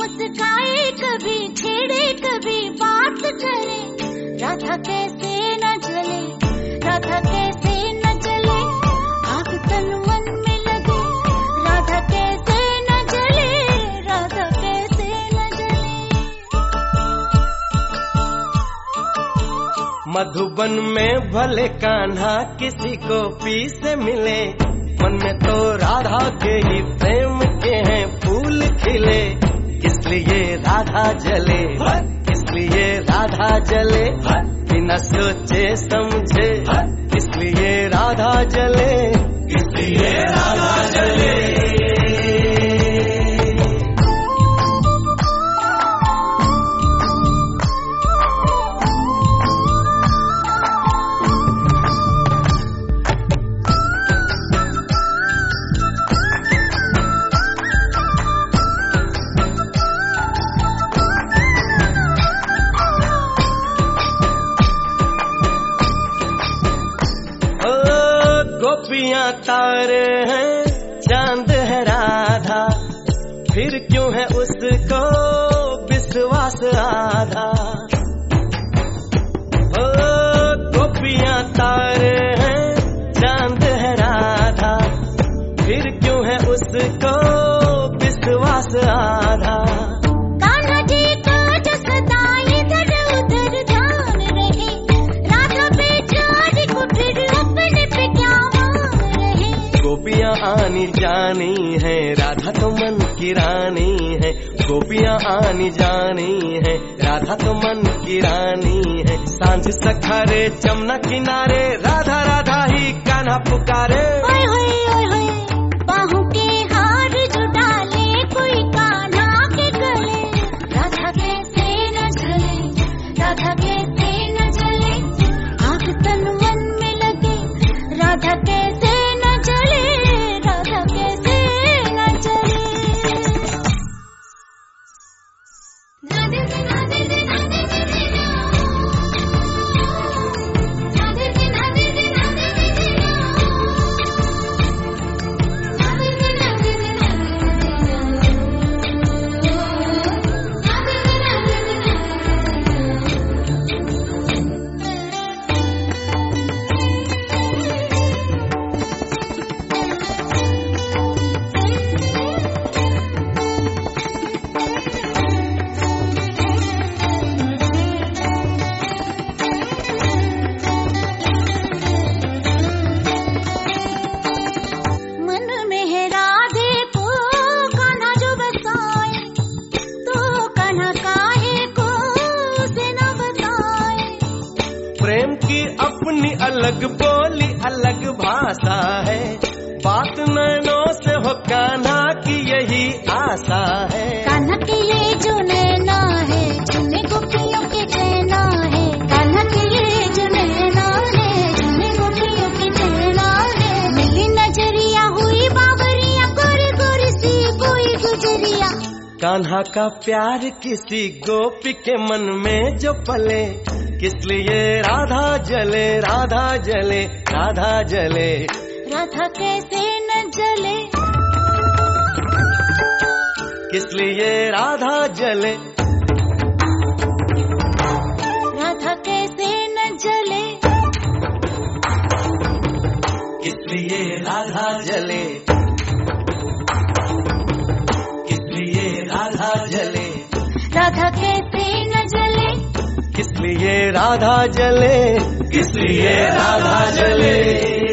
मुस्काए कभी, छेड़े कभी, बात करे, राधा कैसे न जले, राधा कैसे न जले, आग तन मन में लगे, राधा कैसे न जले, राधा कैसे न जले। मधुबन में भले कान्हा किसी को पी से मिले, मन में तो राधा के ही प्रेम के हैं फूल खिले, इसलिए राधा जले, इसलिए राधा जले, बिना सोचे समझे, इसलिए राधा जले, इसलिए राधा जले। गोपियां तारे हैं, चांद है राधा, फिर क्यों है उसको विश्वास आधा। ओ गोपियां तारे हैं, चांद है राधा, फिर क्यों है उसको विश्वास आधा। कान्हा जी का जो सदा इधर उधर ध्यान रहे, राधा बेचारी को फिर अपने पे क्या मान रहे। गोपियां आनी जानी है, राधा तो मन की रानी है, गोपियां आनी जानी है, राधा तो मन की रानी है। सांझ सखारे जमुना किनारे, राधा राधा ही कान्हा पुकारे। ओए होए ओए होए, बाहों के हार जो डाले कोई कान्हा के गले, राधा कैसे न जले, राधा कैसे न जले, आग तन मन में लगे, राधा कैसे न जले, राधा कैसे न जले। राधे राधे राधे राधे राधे राधे राधे राधे मन में है राधे को कान्हा जो बसाए, तो कान्हा काहे को उसे न बताए। प्रेम की अपनी अलग बोली, अलग भाषा है, बात नैनों से हो कान्हा की यही आशा है। कान्हा के ये जो नैना है, जिन्हें गोपियों के चैना है, कान्हा के ये जो नैना है, जिन्हें गोपियों के चैना है। मिली नजरिया हुई बाबरिया, गोरी गोरी सी कोई गुजरिया। कान्हा का प्यार किसी गोपी के मन में जो पले, किसलिए राधा जले, राधा जले, राधा जले, राधा कैसे न जले, किसलिए राधा जले, राधा कैसे न जले, किसलिए राधा जले, किसलिए राधा जले, राधा कैसे न जले, किसलिए राधा जले, किसलिए राधा जले।